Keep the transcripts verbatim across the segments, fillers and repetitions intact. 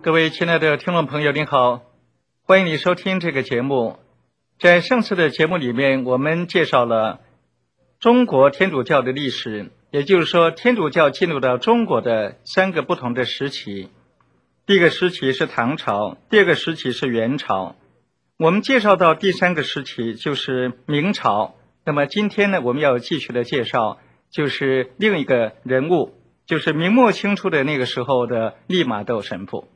各位亲爱的听众朋友您好，欢迎你收听这个节目。在上次的节目里面，我们介绍了中国天主教的历史，也就是说天主教进入到中国的三个不同的时期。第一个时期是唐朝，第二个时期是元朝，我们介绍到第三个时期就是明朝。那么今天呢，我们要继续的介绍就是另一个人物，就是明末清初的那个时候的利玛窦神父。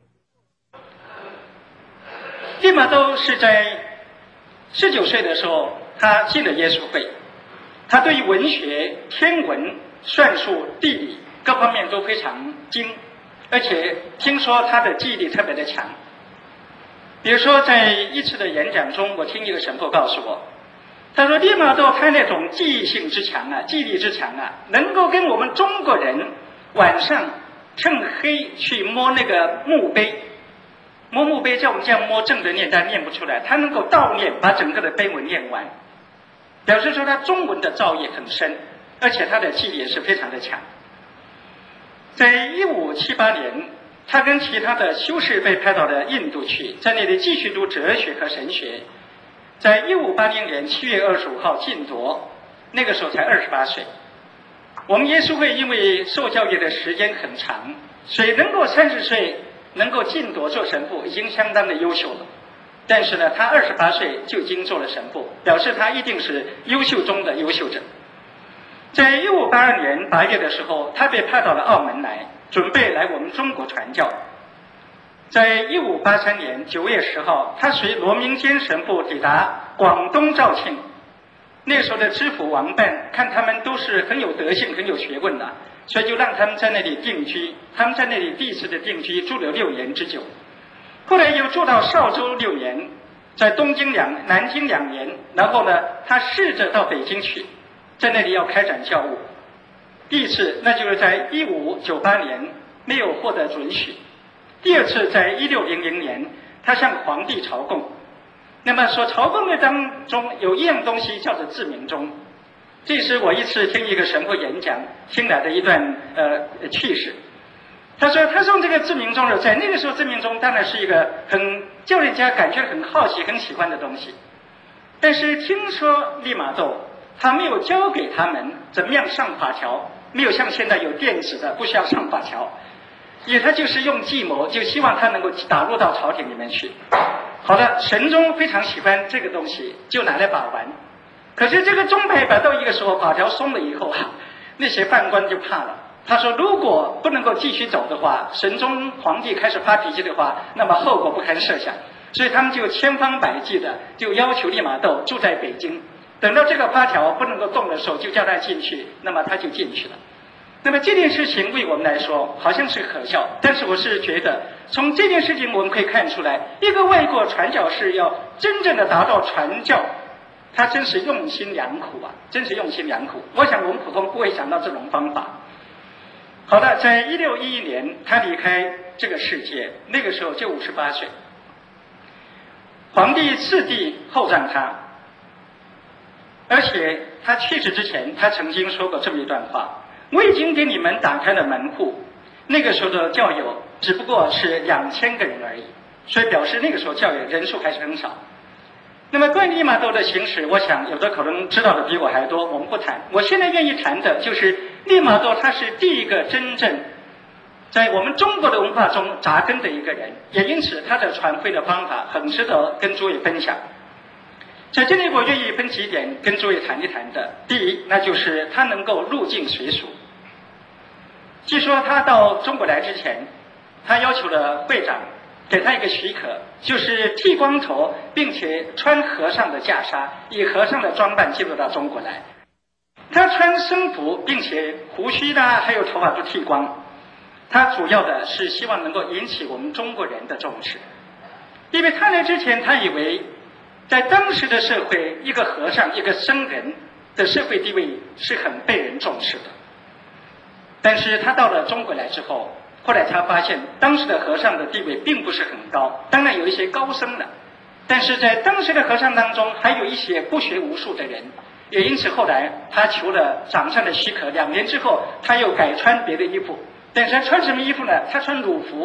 利玛窦是在十九岁的时候，他进了耶稣会。他对于文学、天文、算术、地理各方面都非常精，而且听说他的记忆力特别的强。比如说，在一次的演讲中，我听一个神父告诉我，他说利玛窦他那种记忆性之强啊，记忆力之强啊，能够跟我们中国人晚上趁黑去摸那个墓碑。摸墓碑，叫我们这样摸正着念，但念不出来。他能够倒念，把整个的碑文念完，表示说他中文的造诣很深，而且他的记忆也是非常的强。在一五七八年，他跟其他的修士被派到了印度去，在那里继续读哲学和神学。在一五八零年七月二十五号进铎，那个时候才二十八岁。我们耶稣会因为受教育的时间很长，所以能够三十岁能够进铎做神父已经相当的优秀了，但是呢，他二十八岁就已经做了神父，表示他一定是优秀中的优秀者。在一五八二年八月的时候，他被派到了澳门来，准备来我们中国传教。在一五八三年九月十号，他随罗明坚神父抵达广东肇庆。那时候的知府王办看他们都是很有德性、很有学问的，所以就让他们在那里定居。他们在那里第一次的定居住了六年之久，后来又住到邵州六年，在东京两南京两年，然后呢，他试着到北京去，在那里要开展教务。第一次那就是在一五九八年没有获得准许，第二次在一六零零年，他向皇帝朝贡。那么说朝贡的当中有一样东西叫做自鸣钟。这是我一次听一个神父演讲听来的一段呃趣事。他说他用这个自鸣钟的，在那个时候自鸣钟当然是一个很叫人家感觉很好奇很喜欢的东西，但是听说利玛窦他没有教给他们怎么样上法条，没有像现在有电子的不需要上法条，因为他就是用计谋，就希望他能够打入到朝廷里面去。好的，神宗非常喜欢这个东西，就拿来把玩。可是这个钟摆摆到一个时候，法条松了以后啊，那些犯官就怕了。他说，如果不能够继续走的话，神宗皇帝开始发脾气的话，那么后果不堪设想。所以他们就千方百计的就要求利玛窦住在北京，等到这个发条不能够动的时候，就叫他进去，那么他就进去了。那么这件事情为我们来说好像是可笑，但是我是觉得从这件事情我们可以看出来，一个外国传教士要真正的达到传教，他真是用心良苦啊，真是用心良苦。我想我们普通不会想到这种方法。好的，在一六一一年他离开这个世界，那个时候就五十八岁。皇帝赐帝厚葬他，而且他去世之前他曾经说过这么一段话，我已经给你们打开了门户。那个时候的教友只不过是两千个人而已，所以表示那个时候教友人数还是很少。那么关于利玛窦的行史，我想有的可能知道的比我还多，我们不谈。我现在愿意谈的就是利玛窦他是第一个真正在我们中国的文化中扎根的一个人，也因此他的传会的方法很值得跟诸位分享。在这里我愿意分几点跟诸位谈一谈的。第一，那就是他能够入境随俗。据说他到中国来之前，他要求了会长给他一个许可，就是剃光头并且穿和尚的袈裟，以和尚的装扮进入到中国来。他穿僧服，并且胡须啦还有头发都剃光，他主要的是希望能够引起我们中国人的重视。因为他来之前他以为在当时的社会，一个和尚一个僧人的社会地位是很被人重视的。但是他到了中国来之后，后来他发现当时的和尚的地位并不是很高，当然有一些高僧的，但是在当时的和尚当中还有一些不学无术的人，也因此后来他求了掌上的许可，两年之后他又改穿别的衣服。但是他穿什么衣服呢？他穿鲁服，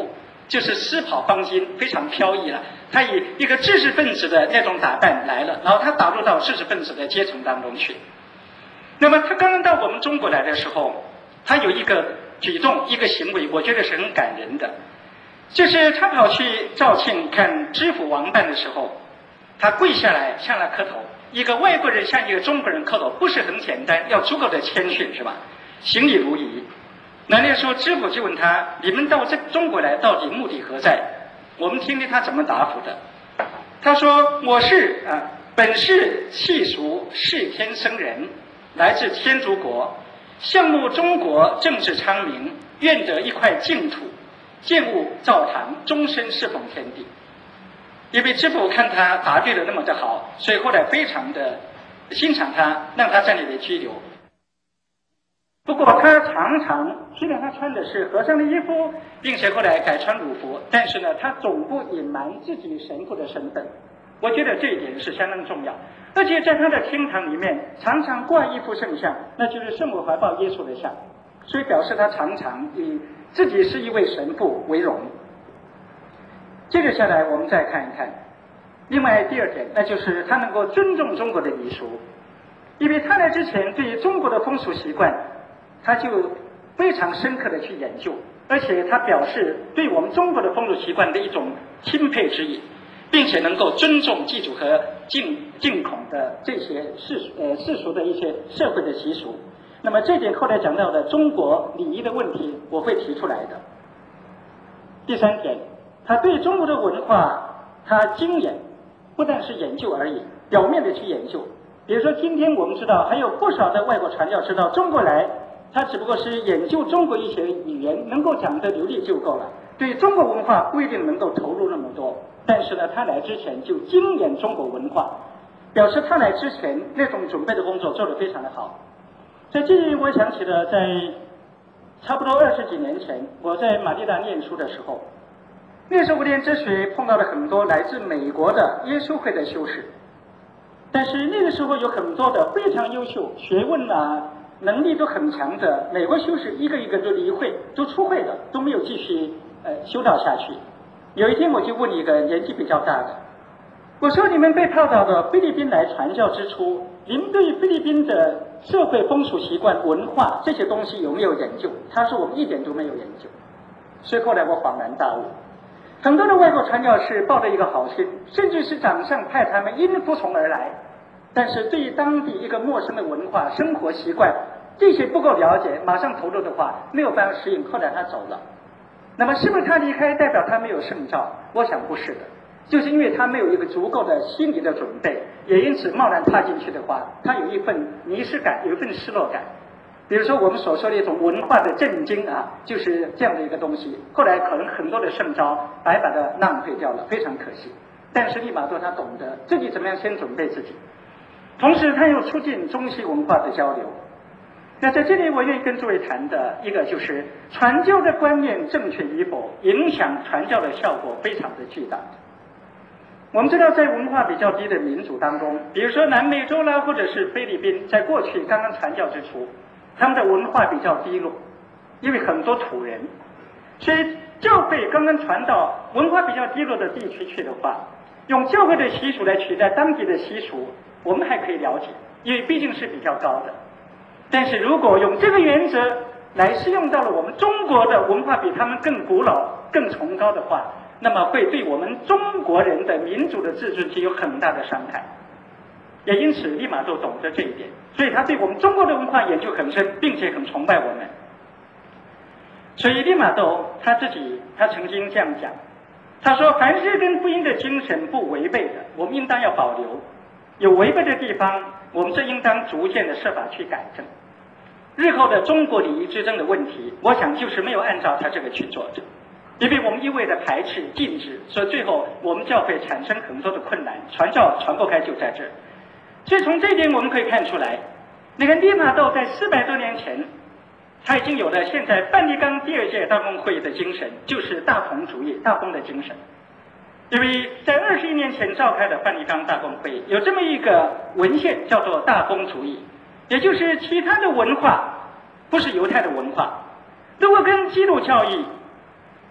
就是狮跑方巾，非常飘逸了。他以一个知识分子的那种打扮来了，然后他打入到知识分子的阶层当中去。那么他刚刚到我们中国来的时候，他有一个举动，一个行为，我觉得是很感人的，就是他跑去肇庆看知府王办的时候，他跪下来向他磕头。一个外国人向一个中国人磕头，不是很简单，要足够的谦逊，是吧？行礼如仪。那那时候知府就问他：“你们到这中国来，到底目的何在？”我们听听他怎么答复的。他说：“我是啊，本是契俗世天生人，来自天竺国，向慕中国政治昌明，愿得一块净土，建物灶堂，终身侍奉天地。”因为知府看他答对了那么的好，所以后来非常的欣赏他，让他在那里居留。不过他常常，虽然他穿的是和尚的衣服，并且后来改穿儒服，但是呢，他总不隐瞒自己神父的身份。我觉得这一点是相当重要。而且在他的厅堂里面，常常挂一幅圣像，那就是圣母怀抱耶稣的像，所以表示他常常以自己是一位神父为荣。接着下来，我们再看一看，另外第二点，那就是他能够尊重中国的礼俗，因为他来之前对于中国的风俗习惯，他就非常深刻的去研究，而且他表示对我们中国的风俗习惯的一种钦佩之意，并且能够尊重祭祖和敬敬孔的这些世呃世俗的一些社会的习俗。那么这点后来讲到的中国礼仪的问题，我会提出来的。第三点，他对中国的文化他精研，不但是研究而已，表面的去研究。比如说今天我们知道还有不少的外国传教士到中国来，他只不过是研究中国一些语言，能够讲得流利就够了，对中国文化不一定能够投入那么多。但是呢，他来之前就精研中国文化，表示他来之前那种准备的工作做得非常的好。在这里我想起了在差不多二十几年前，我在马尼拉念书的时候，那时候我念哲学碰到了很多来自美国的耶稣会的修士，但是那个时候有很多的非常优秀、学问啊能力都很强的美国修士，一个一个都离会，都出会了，都没有继续呃修道下去。有一天我就问一个年纪比较大的，我说：“你们被派到菲律宾来传教之初，你们对菲律宾的社会风俗习惯、文化这些东西有没有研究？”他说：“我们一点都没有研究。”所以后来我恍然大悟，很多的外国传教士抱着一个好心，甚至是长上派他们因服从而来，但是对于当地一个陌生的文化、生活习惯这些不够了解，马上投入的话没有办法适应，后来他走了。那么是不是他离开代表他没有圣召？我想不是的，就是因为他没有一个足够的心理的准备，也因此贸然踏进去的话，他有一份迷失感，有一份失落感。比如说我们所说的一种文化的震惊啊，就是这样的一个东西。后来可能很多的圣召白白的浪费掉了，非常可惜。但是利玛窦他懂得自己怎么样先准备自己，同时他又促进中西文化的交流。那在这里我愿意跟诸位谈的一个就是传教的观念正确与否，影响传教的效果非常的巨大。我们知道在文化比较低的民族当中，比如说南美洲啦，或者是菲律宾，在过去刚刚传教之初，他们的文化比较低落，因为很多土人，所以教会刚刚传到文化比较低落的地区去的话，用教会的习俗来取代当地的习俗，我们还可以了解，因为毕竟是比较高的。但是如果用这个原则来适用到了我们中国的文化比他们更古老、更崇高的话，那么会对我们中国人的民族的自尊心有很大的伤害。也因此利玛窦懂得这一点，所以他对我们中国的文化研究很深，并且很崇拜我们。所以利玛窦他自己他曾经这样讲，他说：“凡是跟福音的精神不违背的，我们应当要保留；有违背的地方，我们这应当逐渐的设法去改正。”日后的中国礼仪之争的问题，我想就是没有按照他这个去做的，因为我们一味的排斥禁止，所以最后我们教会产生很多的困难，传教传不开就在这儿。所以从这一点我们可以看出来，那个利玛窦在四百多年前，他已经有了现在梵蒂冈第二届大公会的精神，就是大同主义、大公的精神。因为在二十一年前召开的梵蒂冈大公会有这么一个文献叫做大公主义，也就是其他的文化不是犹太的文化，如果跟基督教义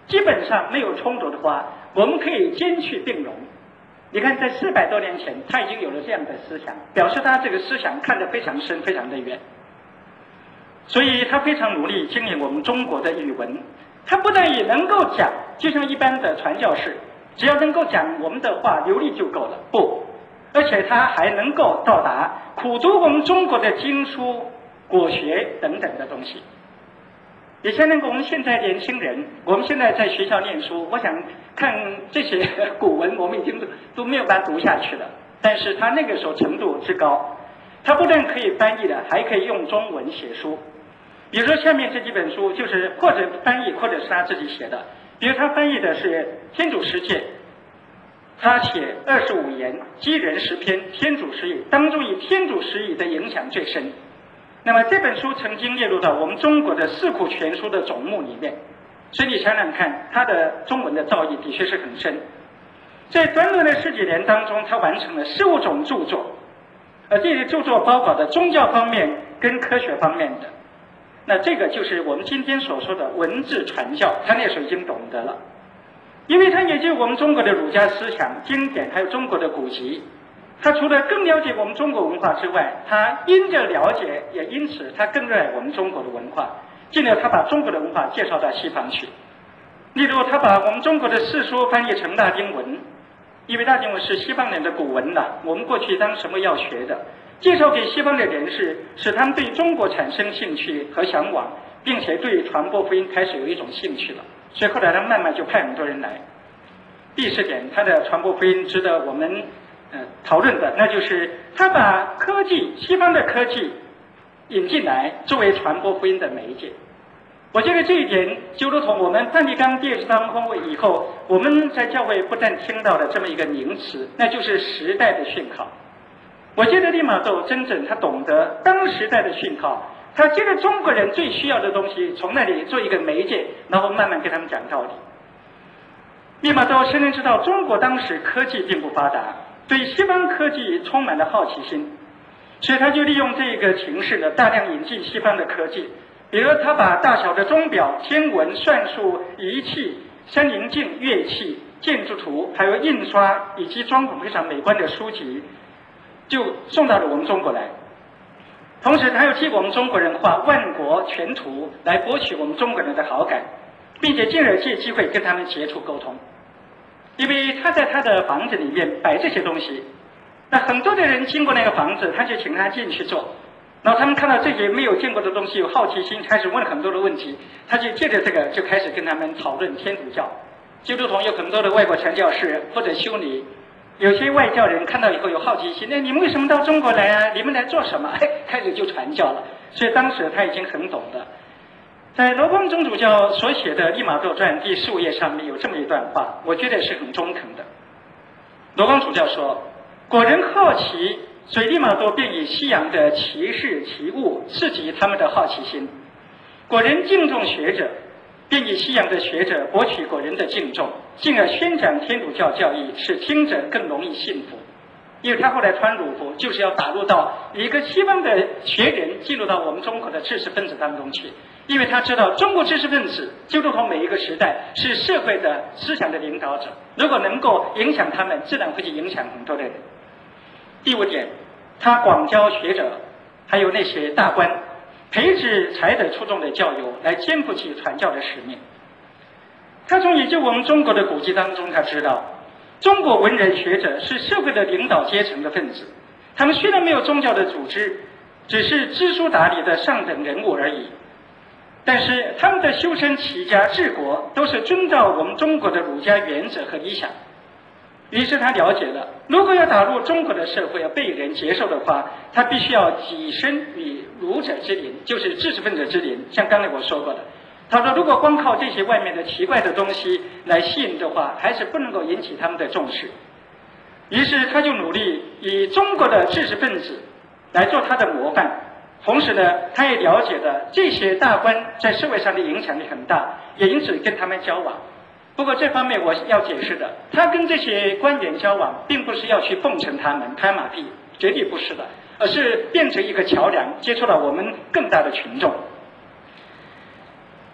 基本上没有冲突的话，我们可以兼去并容。你看，在四百多年前，他已经有了这样的思想，表示他这个思想看得非常深，非常的远。所以他非常努力经营我们中国的语文。他不但也能够讲，就像一般的传教士，只要能够讲我们的话流利就够了。不，而且他还能够到达苦读我们中国的经书、国学等等的东西。也相当于我们现在年轻人，我们现在在学校念书，我想看这些古文，我们已经都都没有办法读下去了。但是他那个时候程度之高，他不但可以翻译的，还可以用中文写书。比如说下面这几本书，就是或者翻译，或者是他自己写的。比如他翻译的是《天主十诫》，他写二十五言，积人十篇，天主十语，当中以天主十语的影响最深。那么这本书曾经列入到我们中国的四库全书的总目里面，所以你想想看，他的中文的造诣的确是很深。在短短的十几年当中，他完成了十五种著作，而这些著作包括的宗教方面跟科学方面的。那这个就是我们今天所说的文字传教，他那时候已经懂得了，因为他也就我们中国的儒家思想经典，还有中国的古籍。他除了更了解我们中国文化之外，他因着了解，也因此他更热爱我们中国的文化，进而他把中国的文化介绍到西方去。例如他把我们中国的四书翻译成拉丁文，因为拉丁文是西方人的古文了，我们过去当什么要学的，介绍给西方的人士，使他们对中国产生兴趣和向往，并且对传播福音开始有一种兴趣了。所以后来他慢慢就派很多人来。第四点，他的传播福音值得我们呃讨论的，那就是他把科技，西方的科技引进来，作为传播福音的媒介。我觉得这一点就如同我们梵蒂冈第二次大公会以后，我们在教会不但听到了这么一个名词，那就是时代的讯号。我觉得利玛窦真正他懂得当时代的讯号，他觉得中国人最需要的东西，从那里做一个媒介，然后慢慢跟他们讲道理。利玛窦深深知道中国当时科技并不发达，对西方科技充满了好奇心，所以他就利用这个形势呢，大量引进西方的科技。比如他把大小的钟表、天文、算术仪器、山林镜、乐器、建筑图，还有印刷以及装潢非常美观的书籍，就送到了我们中国来。同时他又替我们中国人画万国全图，来博取我们中国人的好感，并且进而借机会跟他们接触沟通。因为他在他的房子里面摆这些东西，那很多的人经过那个房子，他就请他进去坐，然后他们看到这些没有见过的东西，有好奇心，开始问很多的问题，他就借着这个就开始跟他们讨论天主教。就如同有很多的外国传教士或者修女，有些外教人看到以后有好奇心，那你们为什么到中国来啊？你们来做什么？哎，开始就传教了。所以当时他已经很懂了。在罗光宗主教所写的《利玛窦传》第十五页上面有这么一段话，我觉得是很中肯的。罗光主教说：“果人好奇，所以利玛窦便以西洋的奇事奇物刺激他们的好奇心；果人敬重学者，便以西洋的学者博取果人的敬重，进而宣讲天主教教义，使听者更容易信服。”因为他后来穿儒服，就是要打入到一个西方的学人进入到我们中国的知识分子当中去。因为他知道中国知识分子就如同每一个时代是社会的思想的领导者，如果能够影响他们，自然会去影响很多的人。第五点，他广教学者，还有那些大官，培植才德出众的教友，来肩负起传教的使命。他从研究我们中国的古籍当中，他知道中国文人学者是社会的领导阶层的分子，他们虽然没有宗教的组织，只是知书达理的上等人物而已，但是他们的修身齐家治国都是遵照我们中国的儒家原则和理想。于是他了解了，如果要打入中国的社会，要被人接受的话，他必须要跻身于儒者之林，就是知识分子之林。像刚才我说过的，他说如果光靠这些外面的奇怪的东西来吸引的话，还是不能够引起他们的重视。于是他就努力以中国的知识分子来做他的模范。同时呢，他也了解了这些大官在社会上的影响力很大，也因此跟他们交往。不过这方面我要解释的，他跟这些官员交往，并不是要去奉承他们、拍马屁，绝对不是的，而是变成一个桥梁，接触到我们更大的群众。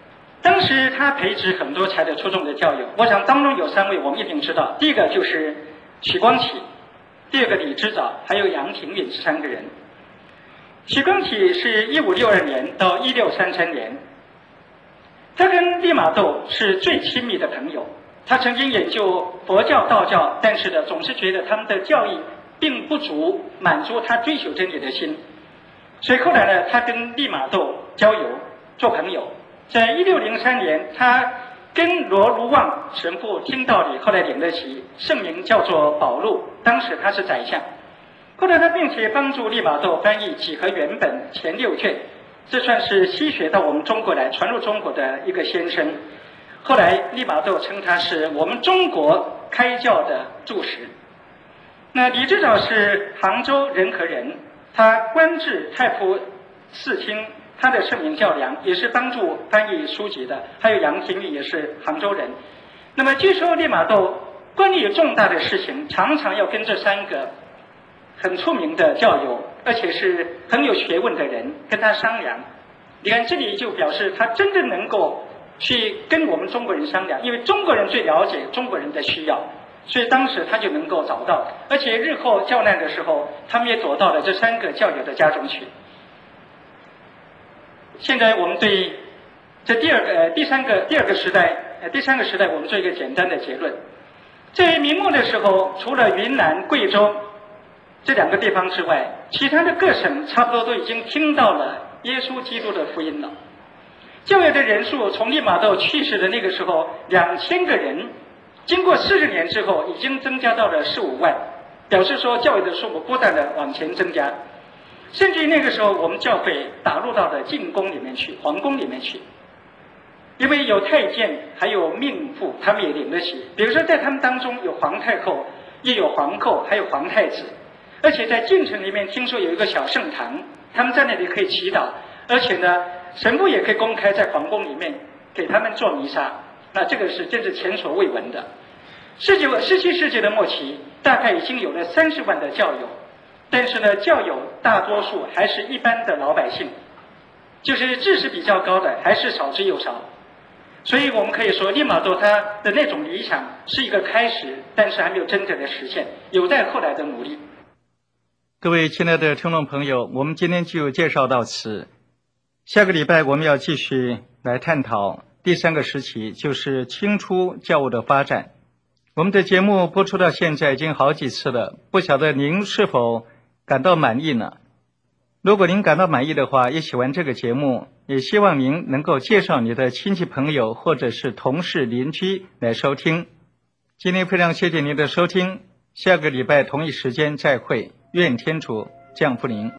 当时他培植很多才的出众的教友，我想当中有三位我们一定知道，第一个就是许光启，第二个李之藻，还有杨廷允这三个人。许光启是一五六二年到一六三三年，他跟利玛窦是最亲密的朋友。他曾经研究佛教、道教，但是呢，总是觉得他们的教义并不足满足他追求真理的心，所以后来呢，他跟利玛窦交友做朋友。在一六零三年，他跟罗卢旺神父听道理，后来领了洗，圣名叫做保禄，当时他是宰相。后来他并且帮助利玛窦翻译《几何原本》前六卷，这算是西学到我们中国来，传入中国的一个先生。后来利玛窦称他是我们中国开教的柱石。那李之藻是杭州仁和人，他官至太仆寺卿，他的圣名叫梁，也是帮助翻译书籍的。还有杨廷允也是杭州人。那么据说利玛窦关于重大的事情，常常要跟这三个很出名的教友，而且是很有学问的人跟他商量。你看这里就表示他真正能够去跟我们中国人商量，因为中国人最了解中国人的需要，所以当时他就能够找到，而且日后教难的时候，他们也躲到了这三个教友的家中去。现在我们对这第二个、呃、第三个、第二个时代、呃、第三个时代，我们做一个简单的结论。在明末的时候，除了云南、贵州这两个地方之外，其他的各省差不多都已经听到了耶稣基督的福音了。教友的人数从利玛窦去世的那个时候两千个人，经过四十年之后，已经增加到了十五万，表示说教友的数目不断的往前增加。甚至于那个时候，我们教会打入到了禁宫里面去，皇宫里面去，因为有太监，还有命妇，他们也领得起。比如说，在他们当中有皇太后，也有皇后，还有皇太子。而且在京城里面，听说有一个小圣堂，他们在那里可以祈祷，而且呢，神父也可以公开在皇宫里面给他们做弥撒。那这个是真是前所未闻的。十九、十七世纪的末期，大概已经有了三十万的教友。但是呢，教友大多数还是一般的老百姓，就是知识比较高的还是少之又少。所以我们可以说，利玛窦他的那种理想是一个开始，但是还没有真正的实现，有待后来的努力。 各位亲爱的听众朋友，我们今天就介绍到此。下个礼拜我们要继续来探讨第三个时期，就是清初教务的发展。我们的节目播出到现在已经好几次了，不晓得您是否感到满意呢？如果您感到满意的话，也喜欢这个节目，也希望您能够介绍你的亲戚朋友或者是同事邻居来收听。今天非常谢谢您的收听，下个礼拜同一时间再会，愿天主降福您。